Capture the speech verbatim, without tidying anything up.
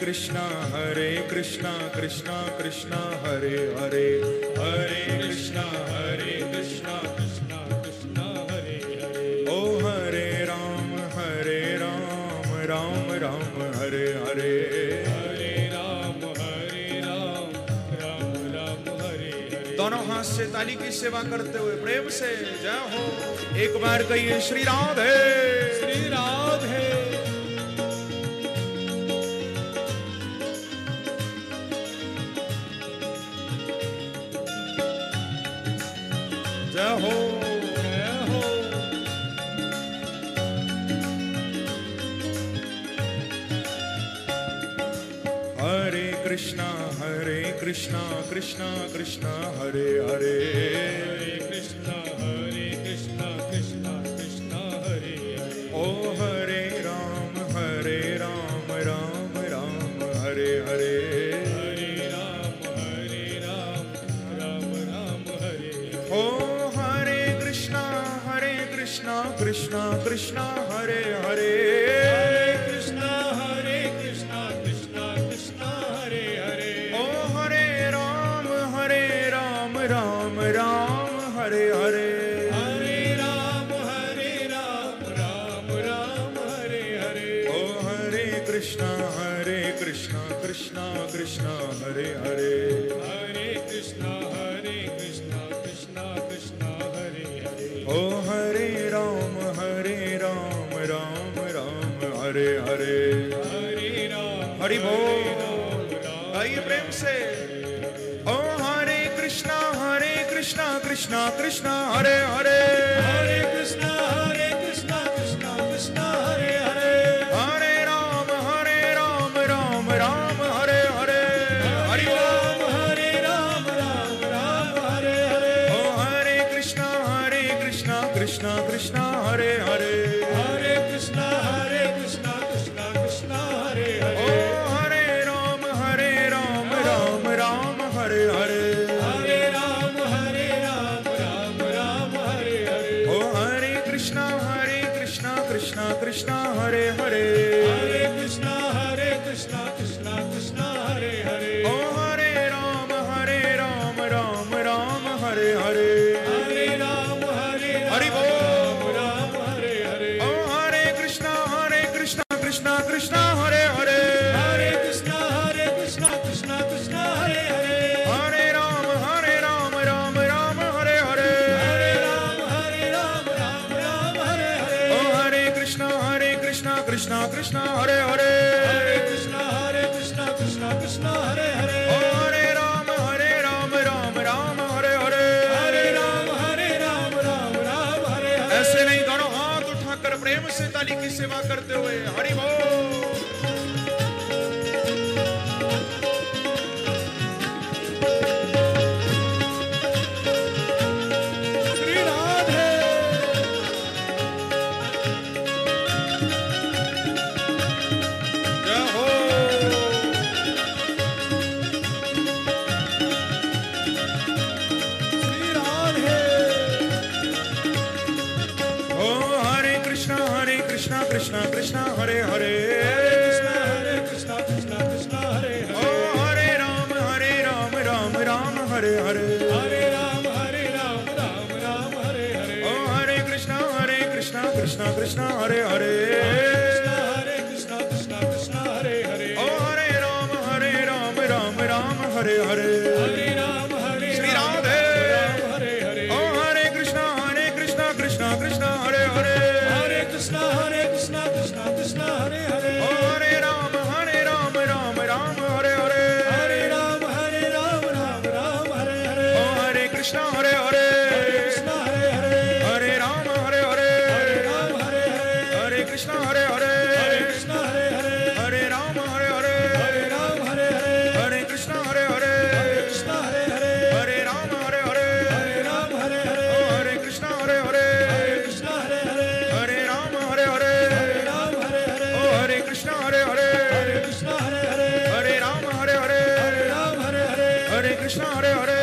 कृष्णा हरे कृष्णा कृष्णा कृष्णा हरे हरे, हरे कृष्णा हरे कृष्णा कृष्णा कृष्णा हरे हरे। ओ हरे राम हरे राम राम राम हरे हरे, हरे राम हरे राम राम राम हरे हरे। दोनों हाथ से ताली की सेवा करते हुए प्रेम से जय हो। एक बार कहिए श्री राधे श्री राधे। जय हो जय हो। हरे कृष्णा हरे कृष्णा कृष्णा कृष्णा हरे हरे, हरे कृष्णा हरे कृष्णा कृष्णा कृष्णा हरे हरे। ओ हरे राम हरे राम राम राम हरे हरे, हरे राम हरे राम राम राम हरे हरे। ओ हरे कृष्णा हरे कृष्णा कृष्णा कृष्णा हरे हरे, हरे कृष्णा हरे कृष्णा कृष्णा कृष्णा हरे हरे। ओ हरे राम हरे राम राम राम हरे हरे, हरे राम हरे राम राम राम हरे हरे। ओ हरे कृष्णा हरे कृष्णा कृष्णा कृष्णा हरे हरे, हरे कृष्णा हरे कृष्णा कृष्णा कृष्णा हरे हरे। ओ हरे राम हरे राम राम राम हरे हरे, हरे राम हरि बोल। आइए प्रेम से। ओ हरे कृष्णा हरे कृष्णा कृष्णा कृष्णा हरे हरे, हरे कृष्णा हरे कृष्णा कृष्णा कृष्णा हरे हरे। हरे राम हरे राम राम राम हरे हरे, हरि राम हरे राम राम राम हरे हरे। ओ हरे कृष्णा हरे कृष्णा कृष्णा कृष्णा हरे हरे, हरे कृष्णा हरे कृष्णा कृष्णा कृष्णा हरे हरे। ओ हरे राम हरे राम राम राम हरे हरे, हरे राम हरे राम राम राम हरे हरे। ओ हरे कृष्णा हरे कृष्णा कृष्णा कृष्णा हरे हरे, हरे कृष्णा हरे कृष्णा कृष्णा कृष्णा हरे हरे। ओ हरे राम हरे राम राम राम हरे हरे, हरे राम हरे हरि बोल राम हरे हरे। ओ हरे कृष्णा हरे कृष्णा कृष्णा कृष्णा हरे हरे, हरे कृष्णा हरे कृष्णा कृष्णा कृष्णा हरे हरे। हरे राम हरे राम राम राम हरे हरे, हरे राम हरे राम राम राम हरे हरे। ओ हरे कृष्णा हरे कृष्णा कृष्णा कृष्णा हरे हरे, हरे कृष्णा हरे कृष्णा कृष्णा कृष्णा हरे हरे। ओ हरे राम हरे राम राम राम हरे हरे, हरे राम हरे राम राम राम हरे हरे। ऐसे नहीं, दोनों हाथ उठाकर प्रेम से ताली की सेवा करते हुए हरि बोल। श्री राधे जय हो। श्री राधे। ओ हरे कृष्णा हरे कृष्णा कृष्णा कृष्णा हरे हरे, हरे कृष्णा हरे कृष्णा कृष्णा कृष्णा हरे हरे। ओ हरे राम हरे राम राम राम हरे हरे, हरे राम हरे राम राम राम हरे हरे। ओ हरे कृष्णा हरे कृष्णा कृष्णा कृष्णा हरे हरे, कृष्णा हरे कृष्णा कृष्णा कृष्णा हरे हरे। ओ हरे राम हरे राम राम राम हरे हरे, हरे राम हरे श्री राधे हरे हरे। ओ हरे कृष्णा हरे कृष्णा कृष्णा कृष्णा हरे हरे, हरे कृष्णा हरे कृष्णा कृष्णा कृष्णा हरे हरे। ओ हरे राम हरे राम राम राम हरे हरे, हरे राम हरे राम राम राम हरे हरे। ओ हरे कृष्णा हरे हरे, हरे कृष्णा हरे हरे, हरे राम हरे हरे, हरे राम हरे हरे। हरे कृष्णा हरे हरे, हरे कृष्णा हरे हरे, हरे राम हरे हरे, हरे राम हरे हरे। हरे कृष्णा हरे हरे, हरे कृष्णा हरे हरे, हरे राम हरे हरे, हरे राम हरे हरे। ओ हरे कृष्णा हरे हरे, हरे कृष्णा हरे हरे, हरे राम हरे हरे, हरे राम हरे हरे। ओ हरे कृष्णा हरे हरे, हरे कृष्णा हरे हरे, हरे राम हरे हरे, हरे राम हरे हरे। हरे कृष्णा हरे हरे,